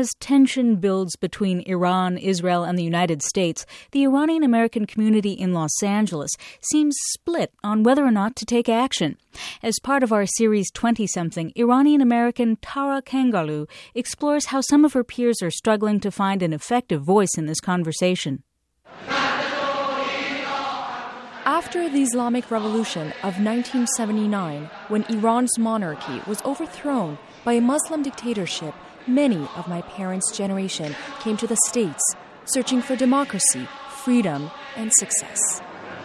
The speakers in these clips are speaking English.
As tension builds between Iran, Israel, and the United States, the Iranian-American community in Los Angeles seems split on whether or not to take action. As part of our series 20-something, Iranian-American Tara Kangarloo explores how some of her peers are struggling to find an effective voice in this conversation. After the Islamic Revolution of 1979, when Iran's monarchy was overthrown by a Muslim dictatorship, many of my parents' generation came to the States, searching for democracy, freedom, and success.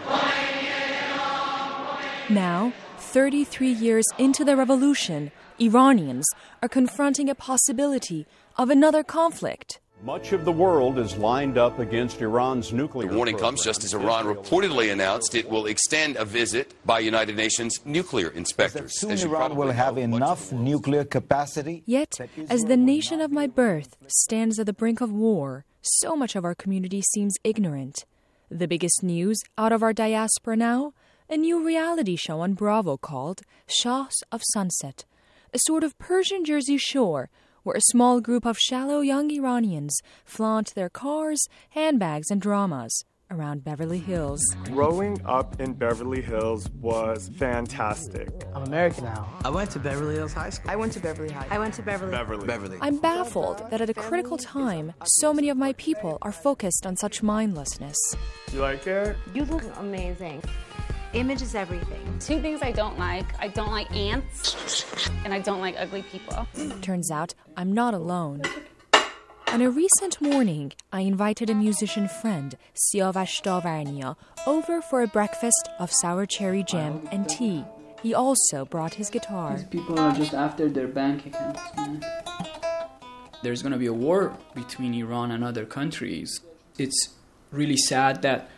Now, 33 years into the revolution, Iranians are confronting a possibility of another conflict. Much of the world is lined up against Iran's nuclear The warning program. comes just as Iran reportedly announced it will extend a visit by United Nations nuclear inspectors. Soon Iran will have enough nuclear capacity. Yet, as the nation of my birth stands at the brink of war, so much of our community seems ignorant. The biggest news out of our diaspora now? A new reality show on Bravo called Shahs of Sunset, a sort of Persian Jersey Shore where a small group of shallow young Iranians flaunt their cars, handbags, and dramas around Beverly Hills. Growing up in Beverly Hills was fantastic. I'm American now. I went to Beverly Hills High School. I went to Beverly High. I went to Beverly. I'm baffled that at a critical time, so many of my people are focused on such mindlessness. You like it? You look amazing. Image is everything. Two things I don't like ants, and I don't like ugly people. Turns out I'm not alone. On a recent morning, I invited a musician friend, Siavash Davarnia, over for a breakfast of sour cherry jam and tea. He also brought his guitar. These people are just after their bank accounts, man. There's going to be a war between Iran and other countries. It's really sad that,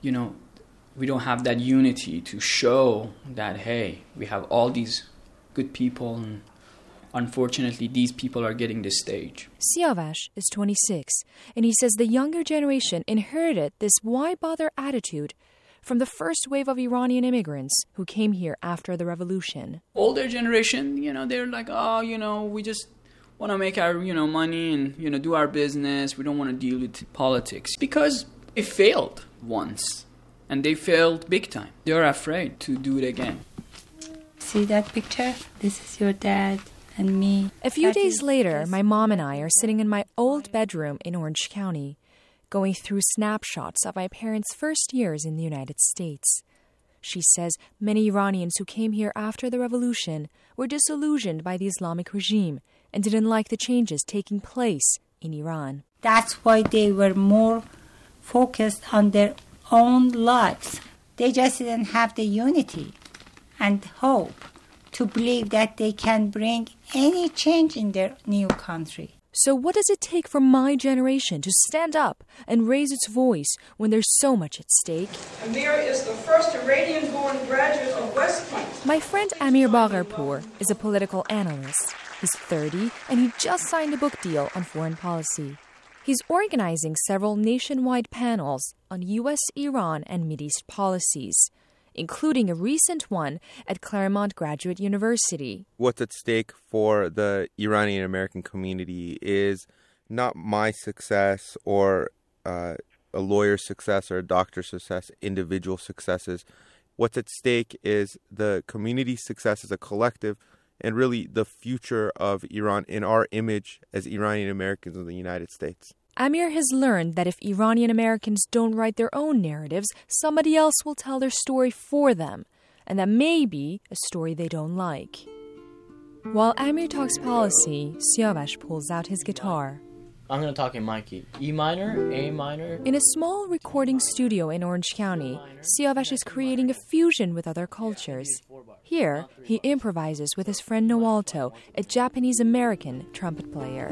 we don't have that unity to show that, hey, we have all these good people and unfortunately these people are getting the stage. Siavash is 26 and he says the younger generation inherited this why bother attitude from the first wave of Iranian immigrants who came here after the revolution. Older generation, they're like, we just want to make our, money and, do our business. We don't want to deal with politics because it failed once. And they failed big time. They're afraid to do it again. See that picture? This is your dad and me. A few days later, my mom and I are sitting in my old bedroom in Orange County, going through snapshots of my parents' first years in the United States. She says many Iranians who came here after the revolution were disillusioned by the Islamic regime and didn't like the changes taking place in Iran. That's why they were more focused on their own lives. They just didn't have the unity and hope to believe that they can bring any change in their new country. So what does it take for my generation to stand up and raise its voice when there's so much at stake? Amir is the first Iranian-born graduate of West Point. My friend Amir Bagharpour is a political analyst. He's 30 and he just signed a book deal on foreign policy. He's organizing several nationwide panels on U.S., Iran, and Mideast policies, including a recent one at Claremont Graduate University. What's at stake for the Iranian-American community is not my success or a lawyer's success or a doctor's success, individual successes. What's at stake is the community's success as a collective and really the future of Iran in our image as Iranian Americans in the United States. Amir has learned that if Iranian Americans don't write their own narratives, somebody else will tell their story for them, and that may be a story they don't like. While Amir talks policy, Siavash pulls out his guitar. I'm going to talk in my key. E minor, A minor. In a small recording studio in Orange County, Siavash is creating a fusion with other cultures. Here, he improvises with his friend Noalto, a Japanese-American trumpet player.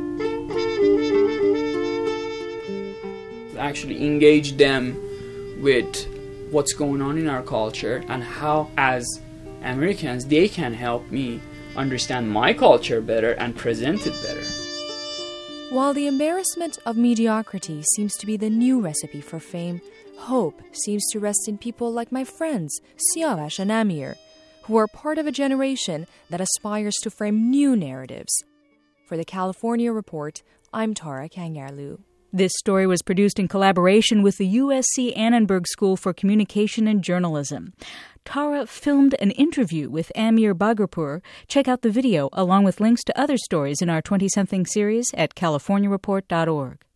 Actually engage them with what's going on in our culture and how, as Americans, they can help me understand my culture better and present it better. While the embarrassment of mediocrity seems to be the new recipe for fame, hope seems to rest in people like my friends, Siavash and Amir, who are part of a generation that aspires to frame new narratives. For the California Report, I'm Tara Kangarloo. This story was produced in collaboration with the USC Annenberg School for Communication and Journalism. Tara filmed an interview with Amir Bhagarpur. Check out the video along with links to other stories in our 20-something series at californiareport.org.